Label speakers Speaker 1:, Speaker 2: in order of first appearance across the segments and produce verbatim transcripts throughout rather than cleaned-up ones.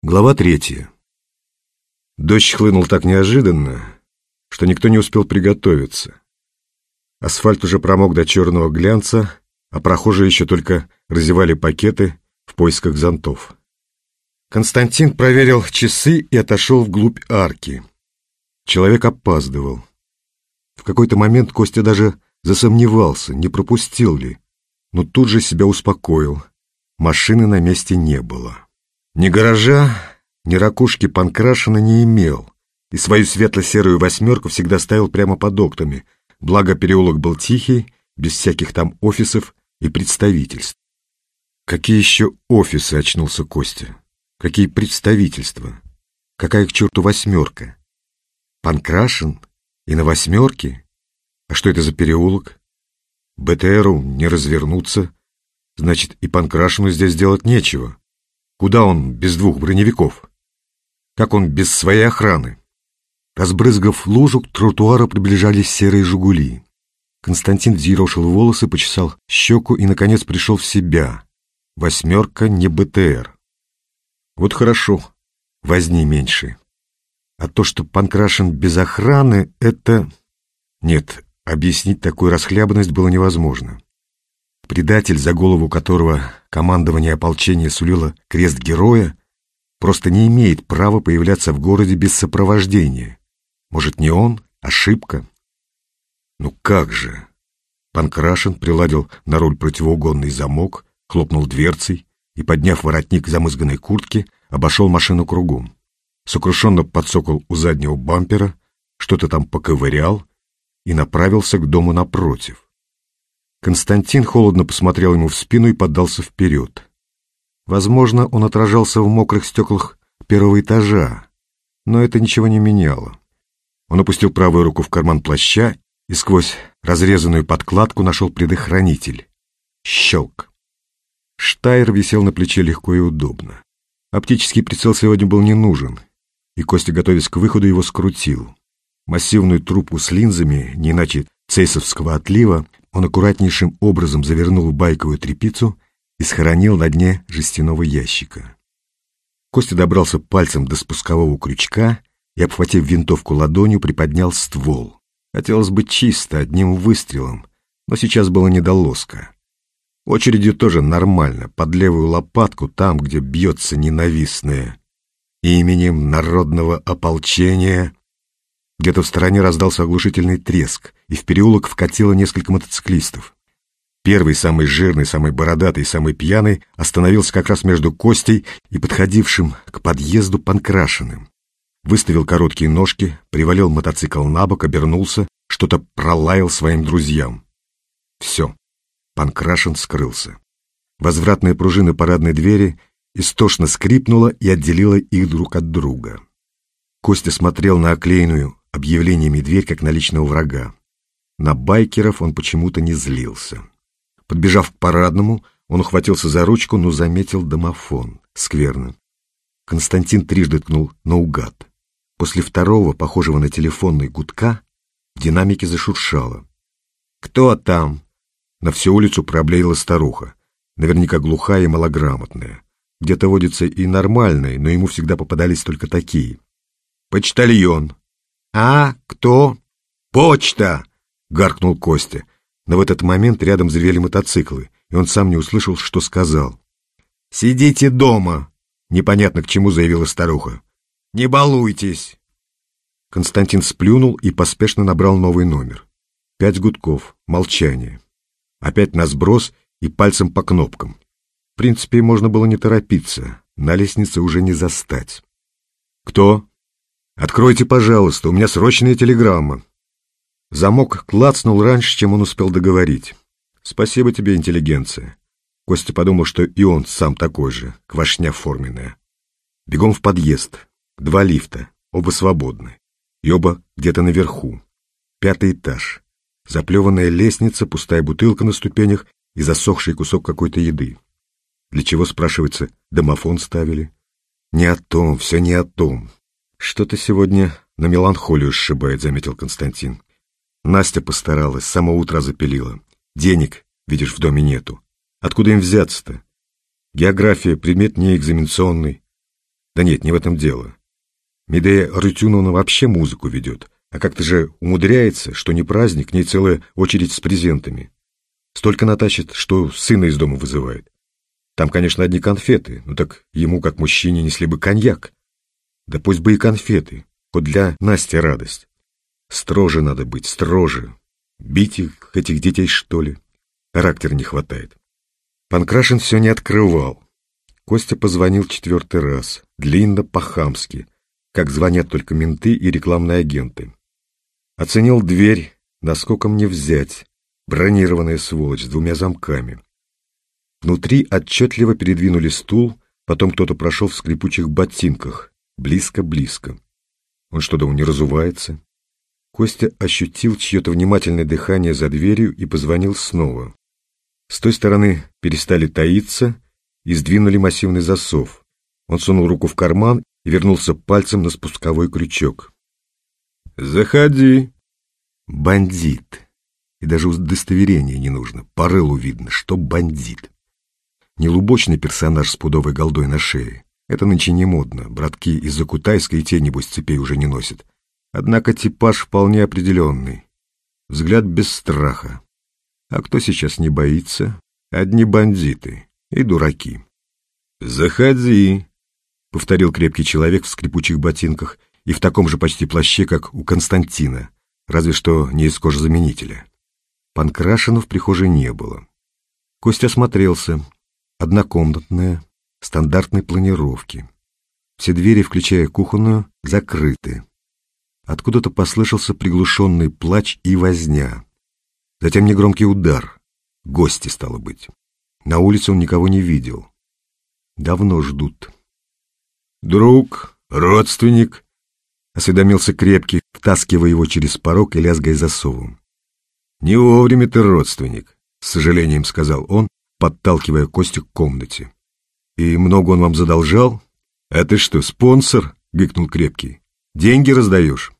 Speaker 1: Глава третья. Дождь хлынул так неожиданно, что никто не успел приготовиться. Асфальт уже промок до черного глянца, а прохожие еще только разевали пакеты в поисках зонтов. Константин проверил часы и отошел вглубь арки. Человек опаздывал. В какой-то момент Костя даже засомневался, не пропустил ли, но тут же себя успокоил. Машины на месте не было. Ни гаража, ни ракушки Панкрашина не имел, и свою светло-серую восьмерку всегда ставил прямо под окнами, благо переулок был тихий, без всяких там офисов и представительств. Какие еще офисы, очнулся Костя? Какие представительства? Какая к черту восьмерка? Панкрашин? И на восьмерке? А что это за переулок? БТРу не развернуться, значит, и Панкрашину здесь делать нечего. Куда он без двух броневиков? Как он без своей охраны? Разбрызгав лужу, к тротуару приближались серые «Жигули». Константин взъерошил волосы, почесал щеку и, наконец, пришел в себя. Восьмерка не БТР. Вот хорошо, возни меньше. А то, что Панкрашин без охраны, это... Нет, объяснить такую расхлябанность было невозможно. Предатель, за голову которого командование ополчения сулило крест героя, просто не имеет права появляться в городе без сопровождения. Может, не он? Ошибка? Ну как же? Панкрашин приладил на руль противоугонный замок, хлопнул дверцей и, подняв воротник замызганной куртки, обошел машину кругом. Сокрушенно подсокал у заднего бампера, что-то там поковырял и направился к дому напротив. Константин холодно посмотрел ему в спину и поддался вперед. Возможно, он отражался в мокрых стеклах первого этажа, но это ничего не меняло. Он опустил правую руку в карман плаща и сквозь разрезанную подкладку нашел предохранитель. Щелк. Штайр висел на плече легко и удобно. Оптический прицел сегодня был не нужен, и Костя, готовясь к выходу, его скрутил. Массивную трубку с линзами, не иначе цейсовского отлива, он аккуратнейшим образом завернул в байковую тряпицу и схоронил на дне жестяного ящика. Костя добрался пальцем до спускового крючка и, обхватив винтовку ладонью, приподнял ствол. Хотелось бы чисто, одним выстрелом, но сейчас было не до лоска. Очередью тоже нормально, под левую лопатку, там, где бьется ненавистное. Именем народного ополчения... Где-то в стороне раздался оглушительный треск, и в переулок вкатило несколько мотоциклистов. Первый, самый жирный, самый бородатый, самый пьяный, остановился как раз между Костей и подходившим к подъезду Панкрашиным. Выставил короткие ножки, привалил мотоцикл на бок, обернулся, что-то пролаял своим друзьям. Все, Панкрашин скрылся. Возвратная пружина парадной двери истошно скрипнула и отделила их друг от друга. Костя смотрел на оклеенную объявлениями дверь, как на личного врага. На байкеров он почему-то не злился. Подбежав к парадному, он ухватился за ручку, но заметил домофон. Скверно. Константин трижды ткнул наугад. После второго, похожего на телефонный гудка, в динамике зашуршало. «Кто там?» На всю улицу проблеяла старуха, наверняка глухая и малограмотная. Где-то водятся и нормальные, но ему всегда попадались только такие. «Почтальон». «А, кто?» «Почта!» — гаркнул Костя. Но в этот момент рядом заревели мотоциклы, и он сам не услышал, что сказал. «Сидите дома!» — непонятно к чему заявила старуха. «Не балуйтесь!» Константин сплюнул и поспешно набрал новый номер. Пять гудков, молчание. Опять на сброс и пальцем по кнопкам. В принципе, можно было не торопиться, на лестнице уже не застать. «Кто?» «Откройте, пожалуйста, у меня срочная телеграмма». Замок клацнул раньше, чем он успел договорить. «Спасибо тебе, интеллигенция». Костя подумал, что и он сам такой же, квашня форменная. Бегом в подъезд. Два лифта, оба свободны. И оба где-то наверху. Пятый этаж. Заплеванная лестница, пустая бутылка на ступенях и засохший кусок какой-то еды. Для чего, спрашивается, домофон ставили? Не о том, все не о том. «Что-то сегодня на меланхолию сшибает», — заметил Константин. Настя постаралась, с самого утра запилила. Денег, видишь, в доме нету. Откуда им взяться-то? География — предмет неэкзаменационный. Да нет, не в этом дело. Медея Арутюновна вообще музыку ведет, а как-то же умудряется, что не праздник, к ней целая очередь с презентами. Столько натащит, что сына из дома вызывает. Там, конечно, одни конфеты, но так ему, как мужчине, несли бы коньяк. Да пусть бы и конфеты, хоть для Насти радость. Строже надо быть, строже. Бить их, этих детей, что ли? Характера не хватает. Панкрашин все не открывал. Костя позвонил четвертый раз, длинно, по-хамски, как звонят только менты и рекламные агенты. Оценил дверь, наскоком не взять, бронированная сволочь с двумя замками. Внутри отчетливо передвинули стул, потом кто-то прошел в скрипучих ботинках, близко-близко. Он что, да, не разувается? Костя ощутил чье-то внимательное дыхание за дверью и позвонил снова. С той стороны перестали таиться и сдвинули массивный засов. Он сунул руку в карман и вернулся пальцем на спусковой крючок. «Заходи!» Бандит. И даже удостоверения не нужно. По рылу видно, что бандит. Не лубочный персонаж с пудовой голдой на шее. Это нынче не модно. Братки из-за Кутайска и те, небось, цепей уже не носят. Однако типаж вполне определенный. Взгляд без страха. А кто сейчас не боится? Одни бандиты и дураки. «Заходи!» — повторил крепкий человек в скрипучих ботинках и в таком же почти плаще, как у Константина, разве что не из кожзаменителя. Панкрашина в прихожей не было. Костя осмотрелся. Однокомнатная, стандартной планировки. Все двери, включая кухонную, закрыты. Откуда-то послышался приглушенный плач и возня. Затем негромкий удар. Гости, стало быть. На улице он никого не видел. Давно ждут. «Друг, родственник?» — осведомился крепкий, втаскивая его через порог и лязгая засовом. «Не вовремя ты, родственник», — с сожалением сказал он, подталкивая Костю к комнате. «И много он вам задолжал? А ты что, спонсор?» — гыкнул крепкий. «Деньги раздаешь?»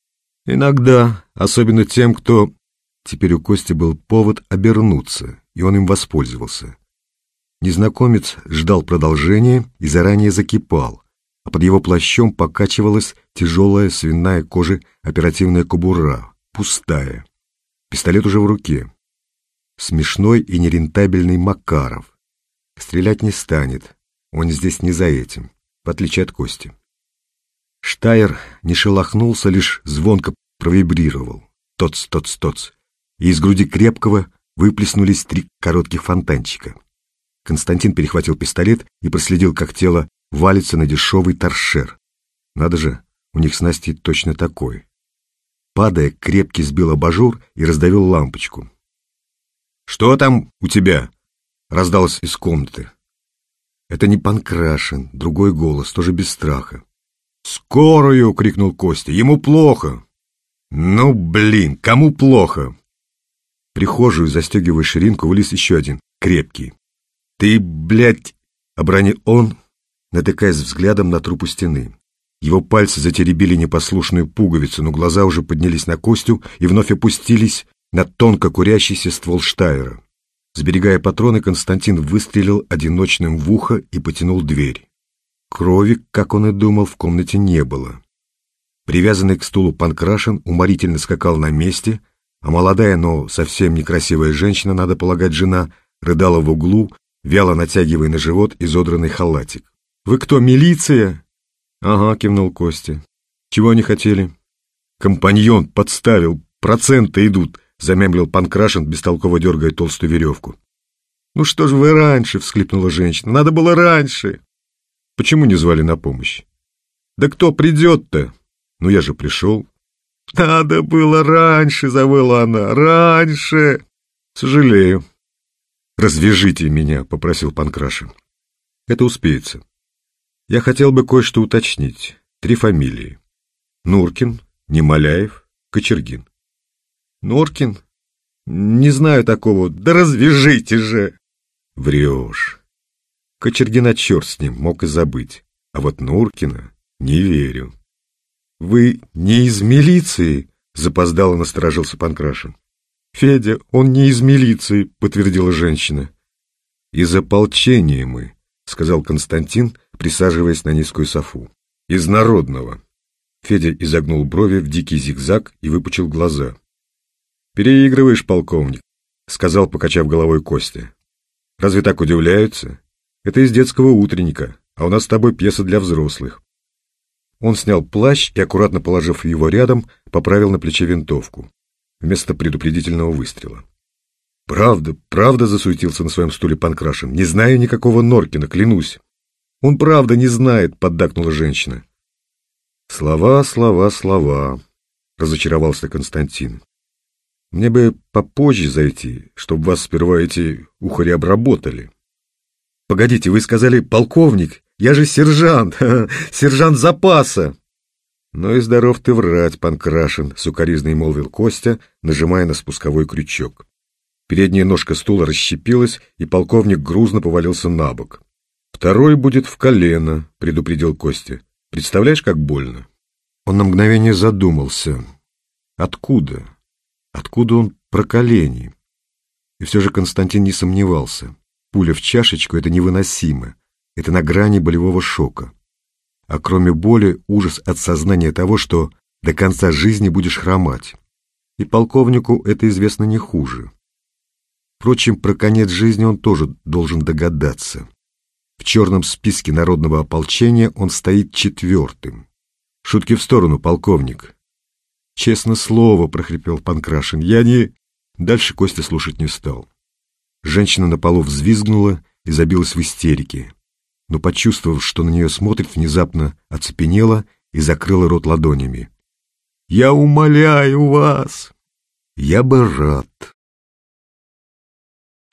Speaker 1: «Иногда, особенно тем, кто...» Теперь у Кости был повод обернуться, и он им воспользовался. Незнакомец ждал продолжения и заранее закипал, а под его плащом покачивалась тяжелая свиная кожа оперативная кобура, пустая. Пистолет уже в руке. Смешной и нерентабельный Макаров. Стрелять не станет, он здесь не за этим, в отличие от Кости. Штайр не шелохнулся, лишь звонко провибрировал. Тоц, тоц, тоц. И из груди крепкого выплеснулись три коротких фонтанчика. Константин перехватил пистолет и проследил, как тело валится на дешевый торшер. Надо же, у них с Настей точно такой. Падая, крепкий сбил абажур и раздавил лампочку. «Что там у тебя?» — раздалось из комнаты. Это не Панкрашин, другой голос, тоже без страха. «Скорую!» — крикнул Костя. «Ему плохо!» «Ну, блин, кому плохо?» В прихожую, застегивая ширинку, вылез еще один, крепкий. «Ты, блядь!» — обронил он, натыкаясь взглядом на труп у стены. Его пальцы затеребили непослушную пуговицу, но глаза уже поднялись на Костю и вновь опустились на тонко курящийся ствол Штайра. Сберегая патроны, Константин выстрелил одиночным в ухо и потянул дверь. Крови, как он и думал, в комнате не было. Привязанный к стулу Панкрашин уморительно скакал на месте, а молодая, но совсем некрасивая женщина, надо полагать, жена, рыдала в углу, вяло натягивая на живот изодранный халатик. «Вы кто, милиция?» «Ага», — кивнул Костя. «Чего они хотели?» «Компаньон подставил, проценты идут», — замямлил Панкрашин, бестолково дергая толстую веревку. «Ну что ж вы раньше?» — всхлипнула женщина. «Надо было раньше». «Почему не звали на помощь?» «Да кто придет-то?» «Ну я же пришел». «Надо было раньше», — завыла она. «Раньше». «Сожалею». «Развяжите меня», — попросил Панкрашин. «Это успеется. Я хотел бы кое-что уточнить. Три фамилии. Нуркин, Немоляев, Кочергин». «Нуркин? Не знаю такого. Да развяжите же!» «Врешь. Кочергина черт с ним, мог и забыть. А вот Нуркина не верю». «Вы не из милиции?» — запоздало насторожился Панкрашин. «Федя, он не из милиции», — подтвердила женщина. «Из ополчения мы», — сказал Константин, присаживаясь на низкую софу. «Из народного». Федя изогнул брови в дикий зигзаг и выпучил глаза. «Переигрываешь, полковник», — сказал, покачав головой Костя. «Разве так удивляются? Это из детского утренника, а у нас с тобой пьеса для взрослых». Он снял плащ и, аккуратно положив его рядом, поправил на плече винтовку вместо предупредительного выстрела. «Правда, правда», — засуетился на своем стуле Панкрашин. «Не знаю никакого Норкина, клянусь». «Он правда не знает», — поддакнула женщина. «Слова, слова, слова», — разочаровался Константин. «Мне бы попозже зайти, чтобы вас сперва эти ухари обработали». «Погодите, вы сказали полковник? Я же сержант, сержант запаса!» «Ну и здоров ты врать, Панкрашин», — сукоризной молвил Костя, нажимая на спусковой крючок. Передняя ножка стула расщепилась, и полковник грузно повалился на бок. «Второй будет в колено», — предупредил Костя. «Представляешь, как больно?» Он на мгновение задумался. Откуда? Откуда он про колени? И все же Константин не сомневался. Пуля в чашечку — это невыносимо. Это на грани болевого шока. А кроме боли, ужас от сознания того, что до конца жизни будешь хромать. И полковнику это известно не хуже. Впрочем, про конец жизни он тоже должен догадаться. В черном списке народного ополчения он стоит четвертым. Шутки в сторону, полковник. Честно слово, прохрипел Панкрашин, я не... Дальше Костя слушать не стал. Женщина на полу взвизгнула и забилась в истерике, но, почувствовав, что на нее смотрит, внезапно оцепенела и закрыла рот ладонями. «Я умоляю вас!» «Я бы рад»,